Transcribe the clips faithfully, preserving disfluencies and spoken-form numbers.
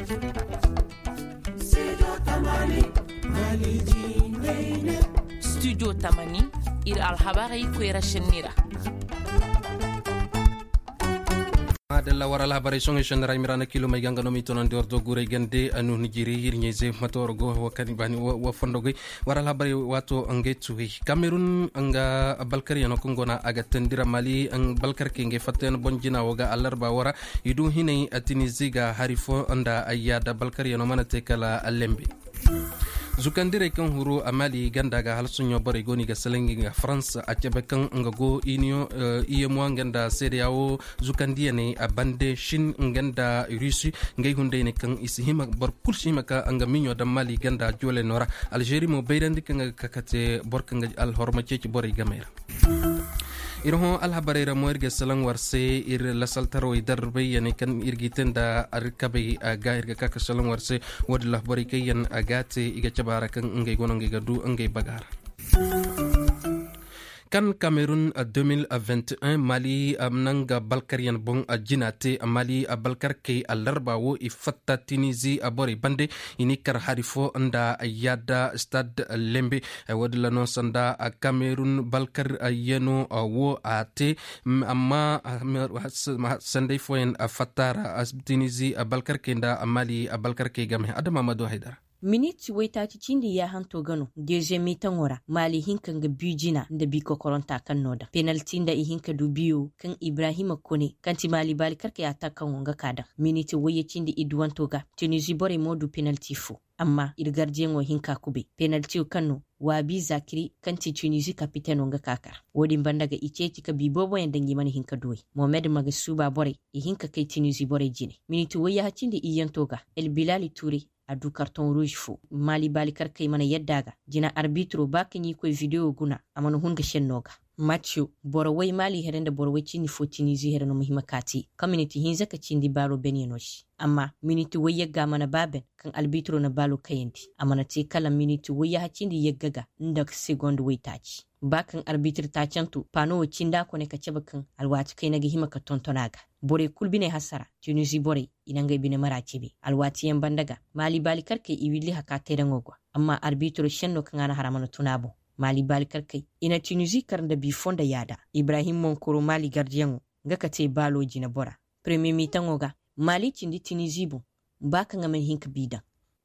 Studio Tamani ir alhabari kwera shenira adalla wara labarai songe shendara mirana kilo mai ganga no mi tonon dordo gure gande anu nigiri hirnyeze matorgo wakani bani wa fondogo wara labarai wato angetu Cameroon anga balkari no kongona aga tendira Mali ang balkar kenge faten bonjina woga alarba wara idu hinai atiniziga harifo anda ayada balkari no manate kala alembe zukandire kan huru amali ganda ga halsunyo bari goni ga selengi ga France a cebekan nga go inio uh, iye mo nganda seriawo zukandiye ne abande shin nganda Russi ngay hunde ne kan isihima bor kulshi maka anga minyo da Mali ganda jole nora Algerie mo beyrandi kan kakate bor kan al horma ci bori gamera iroho alhabarera moerge salang warse ir lasaltaro idar bayane kan irgitenda arkabe aga irga kaka salang warse wadlah bari kayan agate iga cabara kan ngay gono ngay gadu ngay bagara kan Cameroun deux mille vingt et un Mali amnanga balkarian bon jinate Mali balkarke alarba wo ifatta Tunisie abori bande inikar harifo anda yada stade lembe wadla no sanda Cameroun balkar yeno wo ate amma sande foyen fatara Tunisie balkarke nda Mali balkarke game adama mado haidara miniti waita cindi ya hanto gano deje mitan wara Mali hinkan ga bijina da biko koronta kan noda penalty da hinka du biyo kan Ibrahima Kone kanti Mali bali karka ya takan wanga kada miniti waye cindi idwan toga Tunisia bore modu penalty fu amma irgarjen wa hinka kube penalty kanno wabi zakiri kanti Tunisia kapiten wanga kakar wodin bandaga iceci ka bibobo yan dangi mani hinka doyi Mohamed Magasuba bore i hinka kai Tunisia bore jine miniti waye ha cindi iyan toga El Bilali Touré adu carton rouge fu Mali bali karkay mana yaddaga jina arbitro bakanyi koy video guna amana hunga shennoga matchu borowai Mali herenda borowai chini fo Tunisia hereno muhimma kati community hinza ka chindi baro beninoshi amma miniti wayya ga mana baben kan arbitro na balo kayendi amana te kala miniti wayya ha chindi yaggaga ndak second way tachi bakan arbitr ta cantu pano cinda ko ne ka ceba kan alwati kai na hima ka tontonaga bore kulbine hasara Tunisia bore inanga bine mara cebe alwati yan bandaga Mali bali karke iwili haka terangogo amma arbitro shenno kan ana haramana tunabo Mali bali karke ina Tunisia karnda bi fonda yada Ibrahim Monkoro Mali gardiyango ngaka te balo jina bora premier mitangoga Mali cindi Tunisia bu bakan ngamen hinka bidan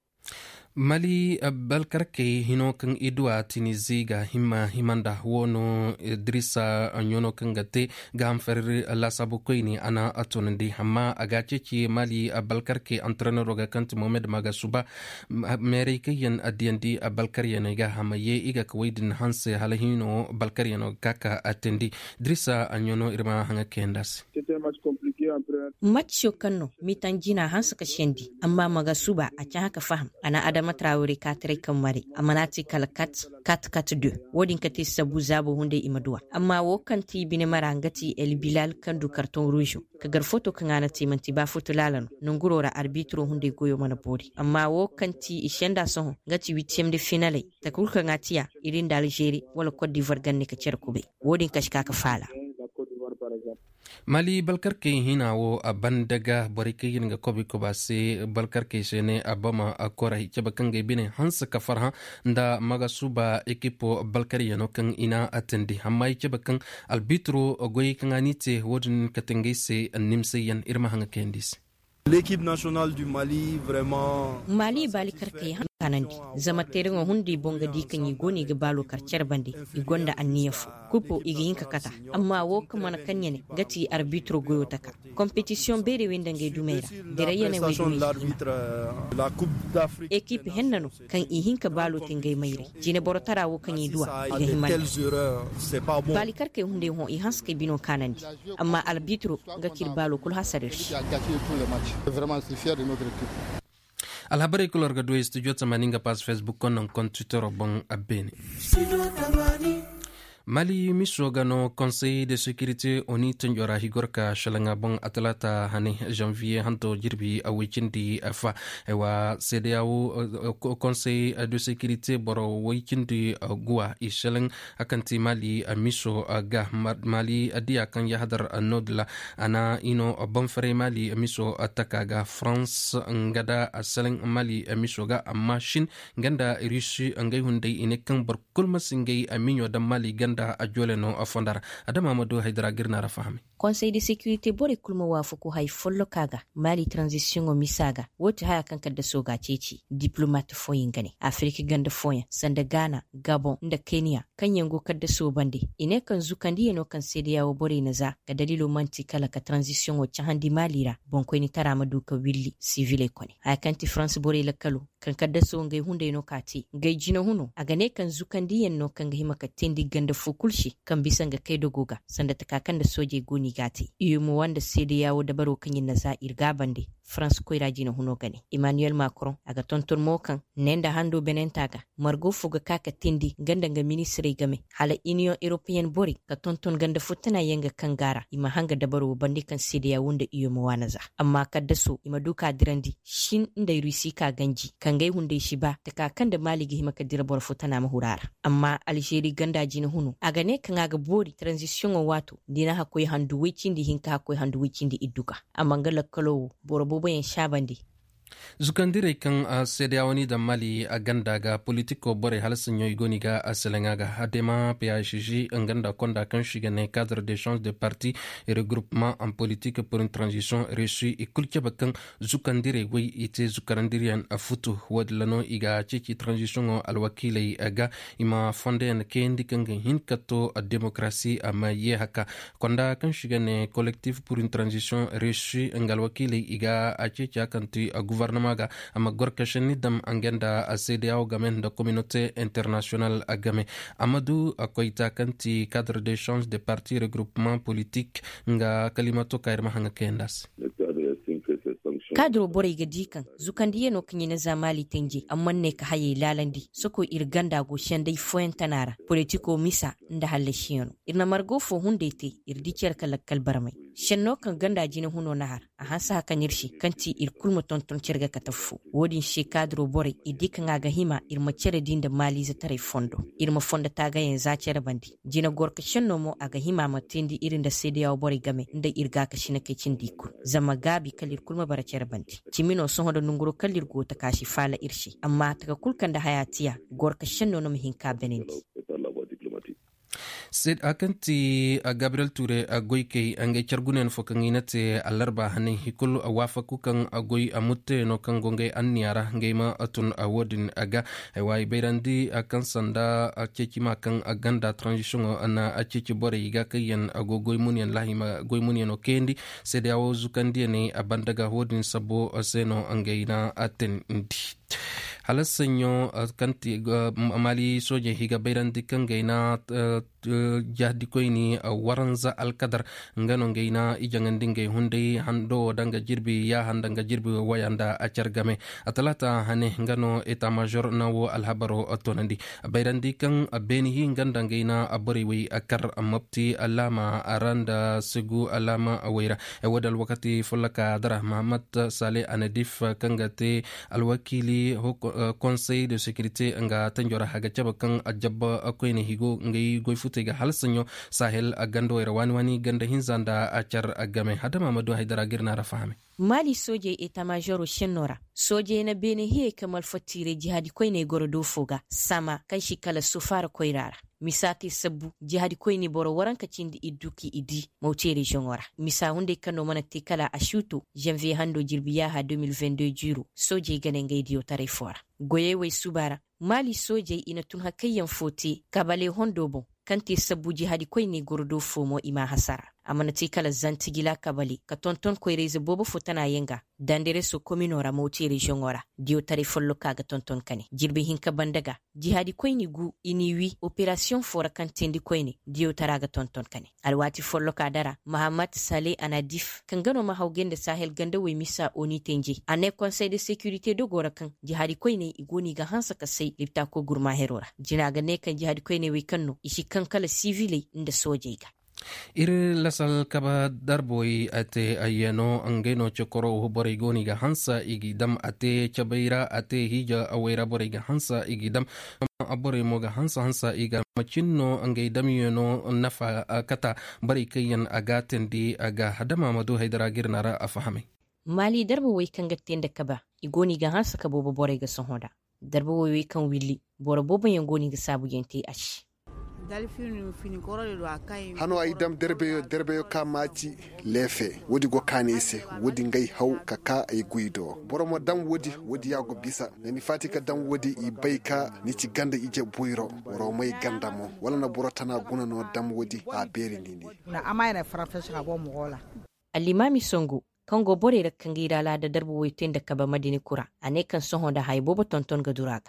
Mali balkarke hino kan idwa Tunisia ga hima himanda wono Idrissa anyono kan gate ga amfer la sabukoini ana atonandi amma agace ki Mali balkarke entraîneur ga kanti Mohamed Magasuba America yan adiendi balkariyane ga hamaye iga kwaidin hanse halahino balkariyano kaka atendi Idrissa anyono irma hanga kendas match kanno mitanjina hansa ka shendi amma Magasuba a can haka faham ana Adama Traore ka tare kan mare amanati kala kat kat kat deux wodin ka ti sabu zabo hunde imaduwa amma wo kan ti bine marangati El Bilal kan du carton rouge ka gar photo kan ana ti manti ba photo lalano nungurora arbitro hunde goyo mana bodi amma wo kan ti ishenda son ngati huitième de finale ta kulka ngatiya irin da Algerie wala Côte d'Ivoire ganne ka cerkube wodin ka shika ka fala Mali balkarke hina wo abandaga barike yinga kobi kobase balkarke shene abama akora hichaba kange bine hansa kafarha nda Magasuba ekipo balkari yano kan ina atendi hamma hichaba kan albitro goyi kanganite wodin katengese nimse yan irma hanga kendis l'équipe nationale du Mali vraiment Mali balkarke kanandi zama teringo hundi bonga dikan yi goni ga balo karcer bande igonda anniyafu kupo igi yinka kata amma wo kuma na kanyane gati arbitro goyo taka competition bere wenda ngai dumera dere yene wai la coupe d'Afrique équipe hennano kan i hinka balo tingai mayre jine borotara wo kan yi duwa iga himal bali karke hunde ho i hanske bino kanandi amma arbitro gakir balo kul hasarir vraiment c'est fier de notre équipe. Alhabari kulor ga do studio tamaninga pas Facebook kon non kon Twitter bon abene Mali misogano Conseil de sécurité oni tunjora higorka shalanga bon atlata hani janvier hanto jirbi awikindi afa ewa C D A O Conseil de sécurité boro wikindi gua ishalang akanti Mali miso ga Mali adia kan yahdar anodla ana ino bonfare Mali miso atakaga France ngada asalang Mali miso ga amma shin ganda rishi ngai hunde inekan bar kulmasingay aminyo da Mali ganda da ajole no afondara adama Amadou Haidara girna rafahami Conseil de sécurité bore kulma wafu ko hay follo kaga Mali transition o misaga woti haya kanka da soga ceci diplomate foyin gane Afrique ganda foyin sanda Ghana Gabon da Kenya kan yango kadda so bande ine kan zukandi no kan sediya o bore naza ga dalilo manti kala ka transition o chahandi Malira bon ko ni tarama duka willi civile koni haya kanti France bore la kalo kan kadda so ngai hunde no kati ngai jina huno aga ne kan zukandi no kan ga himaka tendi ganda fukulshi kan bisanga kai dogoga sanda takakan da soje goni gati yumu wanda sede yawo da baro kan yin nasa irga bande France ko iraji na huno gani Emmanuel Macron aga tonton mokan nenda hando benentaga margo fuga kaka tindi ganda nga ministry game hala Union European bori ka tonton ganda futana yanga kangara ima hanga da baro bande kan sede yawo da yumu wanaza amma kadda so ima duka dirandi shin inda rusi ka ganji kan gai hunde shi ba takakan da Mali gi himaka dirabor futana mahurara amma Algeria ganda ji na huno aga ne kan aga bori transition o wato dina hakoy handu wicindi hinka hakoy handu wicindi idduka amangala kalo borobo boyen shabandi zukandire kan a sedewani da Mali a ganda ga politiko bore halsin yoy goni ga asalanga ga adema P H J en ganda konda kan shiga ne cadre d'échange de partis et regroupement en politique pour une transition réussie et kulke bakan zukandire wi ite zukandirian a futu wadlano iga ceci transition alwakile aga ima fonde en kendi kan hin kato a démocratie a maye haka konda kan shiga ne collectif pour une transition réussie ngalwakile iga a ceci akanti a gouvernement ga ama gorkashani dam angenda a C D A O gamen da communauté internationale a game Amadou akoita kanti cadre d'échange de partis regroupement politique nga kalimato kairma hanga kendas kadro bore ga dikan zukandi yeno kinyi na zamali tenje amma ne ka haye lalandi soko irganda go shendai foyen tanara politiko misa nda halle shiyano irna margo fo hundete irdicer kala kalbarmai shenno kan ganda jina huno nahar a hansa kan yirshi kanti ir kulma tonton cerga katafu wodin she kadro bore idikan aga hima irma cere dinda Mali za tare fondo irma fonda taga yen za cere bandi jina gorka shenno mo aga hima matindi irin da C D A O bore game nda irga ka shine kai cin diku zama gabi kalir kulma bara cere bandi cimino son hodo nunguro kalir go ta kashi fala irshi amma taka kulkan da hayatiya gorka shenno no mihinka benendi Sid akanti a Gabriel Touré a goyke ange chargunen fokanginate alarba hani hikulu a wafaku kan a goy amutte no kan gonge anniara ngema atun a wodin aga wai beirandi a kan sanda a cekima kan a ganda transition ana a ceci bore iga kayan a gogoy munyan lahima goy munyan o kendi sede awo zukandi ne a bandaga wodin sabo seno angeina aten ndi halassanyo kanti Mali soje higa beirandi kan gaina jahdi koyni waranza alkadar ngano ngayna ijangandi ngay hunde hando danga jirbi ya handanga jirbi wayanda acargame atalata hane ngano eta major nawo alhabaro atonandi bayrandi kan benihi nganda ngayna abori wi akar amapti alama aranda segu alama awira e wadal wakati fulaka dara Muhammad Saleh Anadif kangate alwakili ho conseil de sécurité nga tanjora haga chabakan ajabba akoyni higo ngay goy tega halsanyo sahel agando irawani wani ganda hinzanda achar agame hadama Amadou Haidara girna rafahame Mali soje eta majoro shenora soje na bene hiye kamal fatire jihadi koyne gorodo foga sama kan shi kala sufara koyrara misati sabu jihadi koyni boro waranka cindi iduki idi mautere jongora misa hunde kano mana tikala ashuto janvier hando jirbiya ha deux mille vingt-deux juro soje ganen gaidiyo tare fora goyewe subara Mali soje ina tun hakayyan foti kabale hondobo kanti sabu jihadi koyni gorodo fomo ima hasara amana ti kala zantigila kabali ka tonton ko reze bobo futana yenga dandere so kominora moti region ora dio tari follo kaga tonton kane jirbi hinka bandaga jihadi koyni gu iniwi operation fora kantendi koyni dio taraga tonton kane alwati follo kadara Mahamad Saleh Anadif kangano ma hawgende Sahel ganda we misa oni tenje ane conseil de sécurité do gora kan jihadi koyni igoni ga hansa ka sai lipta ko gurma herora jina ga ne kan jihadi koyni we kanno ishi kan kala civile inda sojega iri lasal kaba darboy ate ayano angeno chokoro borigoni ga hansa igidam ate chabeira ate hija awera boriga hansa igidam abore moga hansa hansa iga machinno angaidam yono nafa kata bari kayan agaten di aga hadama madu haidara girnara afahame mali darbo way kan gatten da kaba igoni ga hansa kabo boriga sonhoda darbo way kan willi boro bobo yangoni ga sabu yente ash hano ay dam derbeyo derbeyo ka maci lefe wodi go kanese wodi ngay haw kaka ay guido boromo dam wodi wodi yago bisa nani fatika dam wodi i bayka ni ci ganda ije buyro woro may gandamo wala na borotana guna no dam wodi a beri nini na amayna farafesha bo mogola alimami songo kango bore da kangira la da darbo weten da kaba madini kura ane kan soho da haybobo tonton ga duraka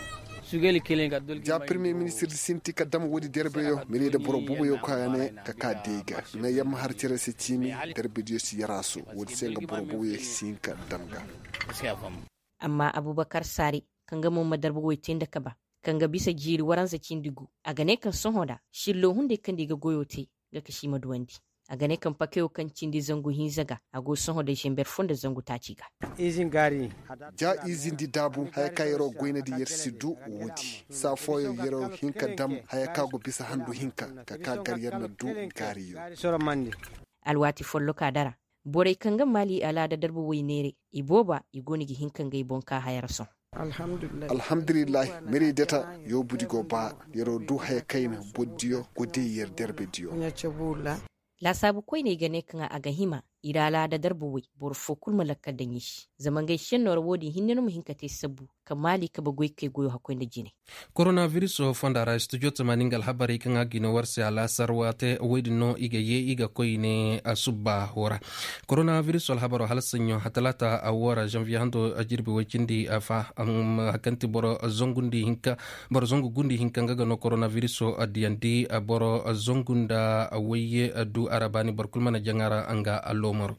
ja premier ministre sinti ka dam wodi derbeyo mini da boro bubu yo kayane ka ka dega na yam har tire se chimi derbe dio si yarasu wodi senga boro bubu yo sinka damga amma Abubakar Sari kanga mo madarbo wetin da kaba kanga bisa jiri waransa cindigu aga ne kan sohoda shillo hunde kan diga goyote ga kashi maduwandi aga ne kan pakeo kan cindi zangu hinzaga ago sohoda jember fonda zangu taciga izin gari ja izin di dabu haya ka yero goyna di yersidu wodi sa foyo yero hinka dam haya ka go bisa handu hinka ka ka gariyar na du gariyo alwati follo kadara bore kanga mali ala da darbo waynere iboba igoni gi hinkan gai bonka hayar son alhamdulillah alhamdulillah meri data yo budi go ba yero du haya kaina boddiyo godi yer derbe diyo la sabu koy ne gane kan aga hima irala da darbuwi bor fokul malaka da yish zaman gaishen nor wodi hinnu hinkate sabu kamali ka bagoy ke goyo hakoy da jine coronavirus o fondara studio tamaningal habari kan agino warse ala sarwate wedino iga ye iga koy ne asubba hora coronavirus al habaro halsanyo hatalata awara janvier hando ajirbi wajindi afa am hakanti boro zongundi hinka boro zongu gundi hinka ngaga no coronavirus o adiandi boro zongunda weye du arabani barkulmana jangara anga allo moro.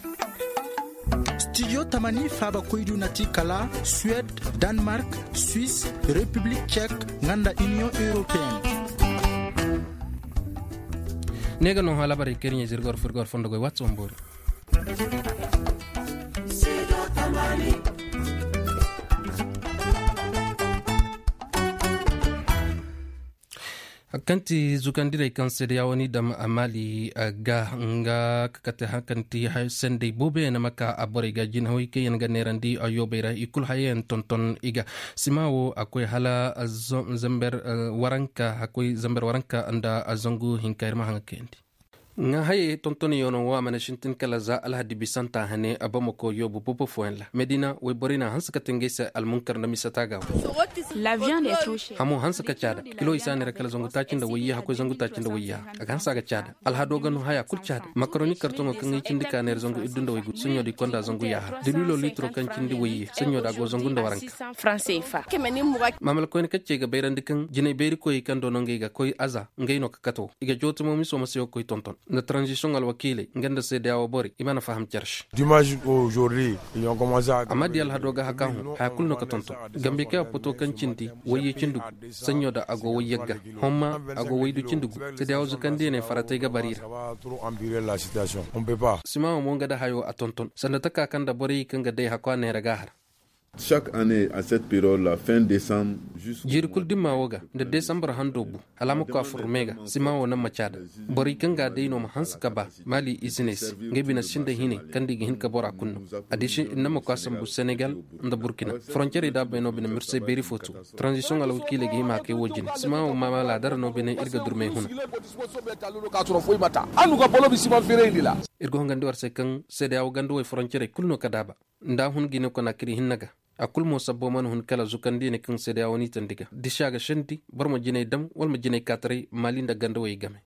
Studio Tamani Faba Koidu Nati Kala, Suède, Danemark, Suisse, République tchèque, Nganda Union Européenne. Nega no hala bare kenya zirgor furgor fondo go watso mbor. Studio Tamani. Kanti zukandire kansere ya wani dam amali ga nga kakate hakanti hay sende bobe na maka abore ga jin hoy ke yanga nerandi ayobera ikul hayen tonton iga simawo akoy hala zamber waranka akoy zamber waranka anda azongu hinkair mahanga kendi nga haye tontoni yono wa mana shintin kala za alhadi bisanta hane abamako yobu popo foenla medina we borina hanska tengesa almunkar na misataga la viande est trop chère hamo hanska chada kilo isane rakala zongu tachinda wiya hako zongu tachinda wiya aga hansa ga chada alhado ganu haya kul chada makaroni kartongo kangi chindi kaner zongu idunda wigu sunyo di konda zongu yaha dililo litro kan chindi wiya sunyo da go zongu nda waranka français fa mamal ko ne kacce ga beyrandi kan jine beyri koy kan do no ngai ga koy aza ngai no kakato iga jotumo mi so masio koy tonton na transition al wakile ngenda se dawo bori imana faham cherche dimanche aujourd'hui ils ont commencé à amadi al hadoga hakahu hakul no katonto gambe ka poto kan cinti waye cindu sanyo da ago wayega homma ago waydu cindu se dawo zukande ne farate ga barira trop empirer la situation on peut pas sima mo ngada hayo atonton sanda ka kanda bori kanga dai hakwa ne raga har. Chaque année à cette période la fin décembre jusqu'au jirkul dimma woga de décembre handobu alama ko formega sima wona machada bori kanga de no hanska ba mali isines ngebina sinde hine kandi hin ka bora kunno adishi inama ko sambu Senegal nda Burkina frontière da beno bina mirse beri fotu transition ala wakile gi ma ke wojin sima o mama la dar no bene irga durme huna irgo ngandi warse kan sede aw gandu e frontière kulno kadaba nda hun gine ko nakri hinnaga akul mo sabbo man hun kala zukandi ne kan sede awoni tandiga dishaga shanti barmo jine dam wal ma jine katri malinda gando way game